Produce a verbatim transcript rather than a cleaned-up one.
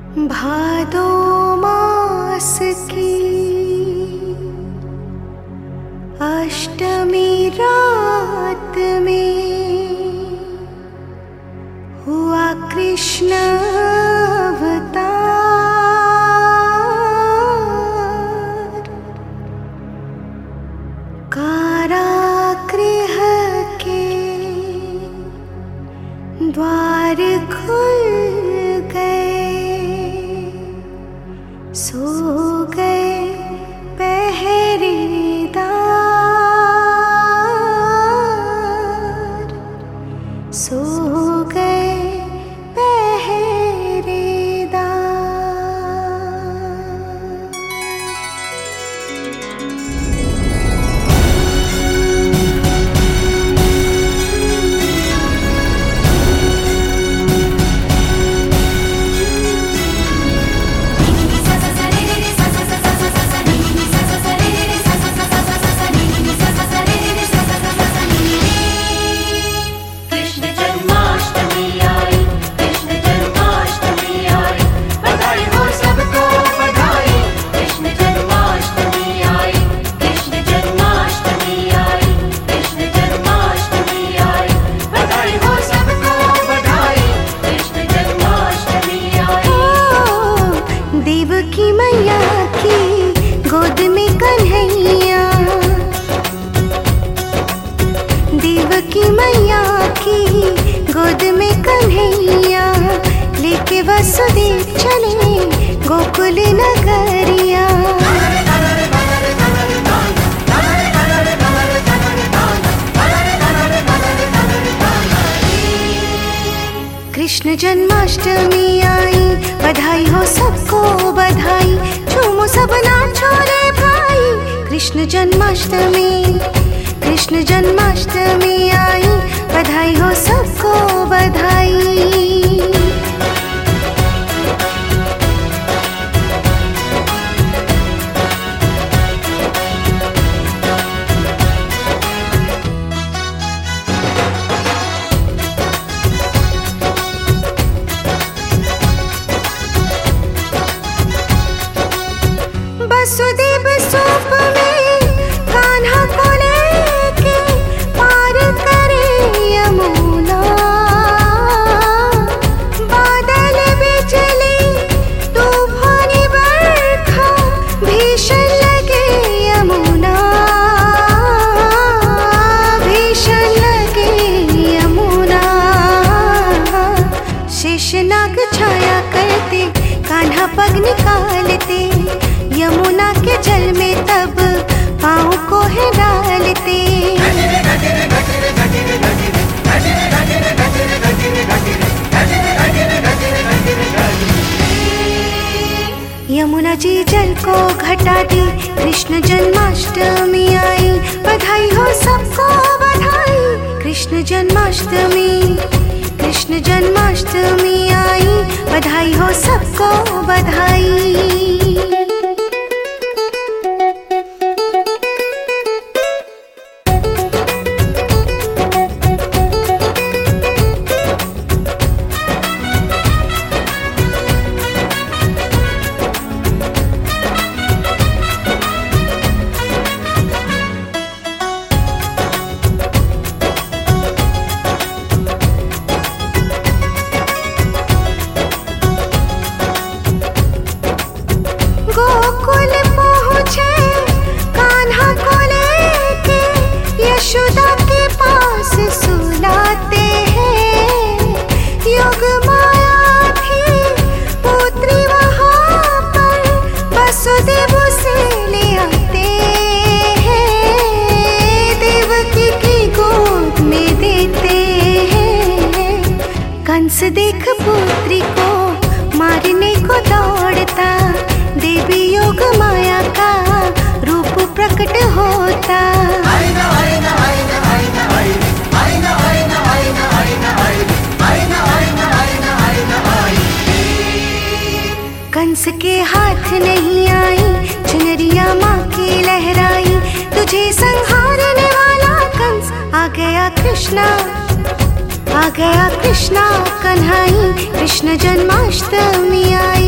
भादो मास की अष्टमी रात में हुआ कृष्ण अवतार। कारागृह के द्वार खुल गए, सो गए पहरेदार, सो गए देवकी मैया की गोद में कन्हैया, लेके वसुदेव चले गोकुल नगरिया। कृष्ण जन्माष्टमी आई, बधाई हो सबको बधाई, झूमो सब नाचो रे भाई। कृष्ण जन्माष्टमी कृष्ण जन्माष्टमी आई, बधाई हो सबको बधाई। वसुदेव सूप में कान्हा को लेके पार करे यमुना। बादल बिजली तूफान बरखा भीषण लगे यमुना, भीषण लगे यमुना। शेषनाग छाया करते कान्हा पग निकालते, यमुना के जल में तब पाँव को है डालते। यमुना जी जल को घटा दी, कृष्ण जन्माष्टमी आई, बधाई हो सबको बधाई। कृष्ण जन्माष्टमी कृष्ण जन्माष्टमी आई, बधाई हो सबको बधाई। गोकुल पहुँचे कान्हा को लेके, यशोदा के पास सुलाते हैं। योग माया थी पुत्री वहाँ पर, वसुदेव से ले आते हैं, देवकी की गोद में देते हैं। कंस देख पुत्री को मारने को दौड़ता, देवी योग माया का रूप प्रकट होता। कंस के हाथ नहीं आई, चुनरिया माँ की लहराई, तुझे संहारने वाला कंस आ गया कृष्णा, आ गया कृष्णा कन्हई, कृष्ण जन्माष्टमी आई।